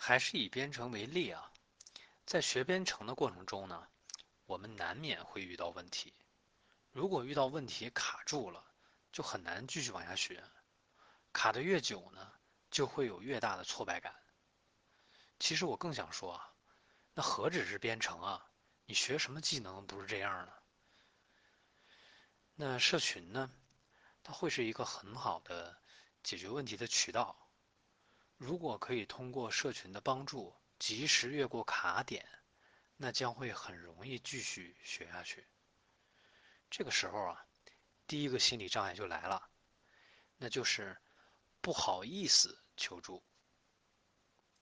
还是以编程为例啊，在学编程的过程中呢，我们难免会遇到问题。如果遇到问题卡住了，就很难继续往下学。卡得越久呢，就会有越大的挫败感。其实我更想说啊，那何止是编程啊，你学什么技能不是这样呢？那社群呢，它会是一个很好的解决问题的渠道。如果可以通过社群的帮助，及时越过卡点，那将会很容易继续学下去。这个时候啊，第一个心理障碍就来了，那就是不好意思求助。